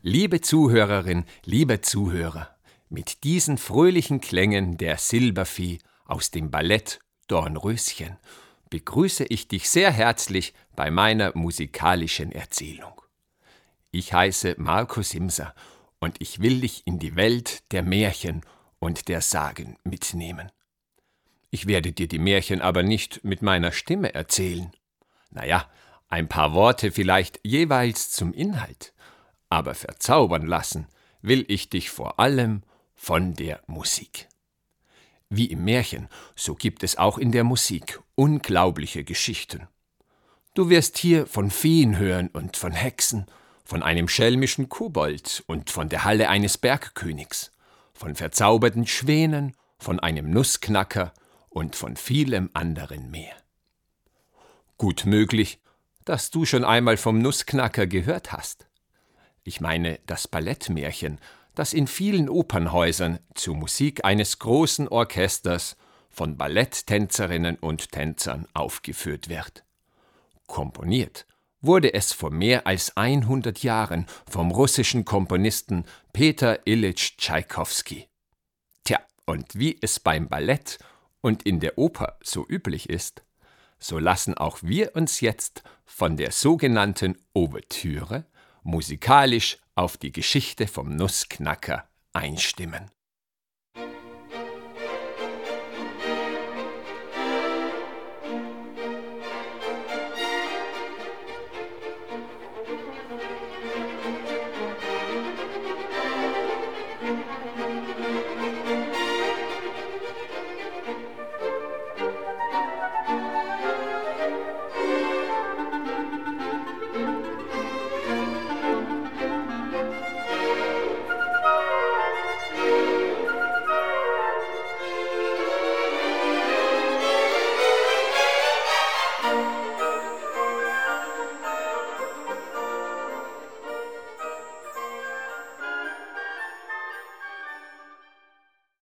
Liebe Zuhörerin, liebe Zuhörer, mit diesen fröhlichen Klängen der Silbervieh aus dem Ballett Dornröschen begrüße ich dich sehr herzlich bei meiner musikalischen Erzählung. Ich heiße Markus Simser und ich will dich in die Welt der Märchen und der Sagen mitnehmen. Ich werde dir die Märchen aber nicht mit meiner Stimme erzählen. Naja, ein paar Worte vielleicht jeweils zum Inhalt, aber verzaubern lassen will ich dich vor allem von der Musik. Wie im Märchen, so gibt es auch in der Musik unglaubliche Geschichten. Du wirst hier von Feen hören und von Hexen, von einem schelmischen Kobold und von der Halle eines Bergkönigs, von verzauberten Schwänen, von einem Nussknacker und von vielem anderen mehr. Gut möglich, dass du schon einmal vom Nussknacker gehört hast. Ich meine das Ballettmärchen, das in vielen Opernhäusern zur Musik eines großen Orchesters von Balletttänzerinnen und Tänzern aufgeführt wird. Komponiert wurde es vor mehr als 100 Jahren vom russischen Komponisten Peter Iljitsch Tschaikowski. Tja, und wie es beim Ballett und in der Oper so üblich ist, so lassen auch wir uns jetzt von der sogenannten Ouvertüre musikalisch auf die Geschichte vom Nussknacker einstimmen.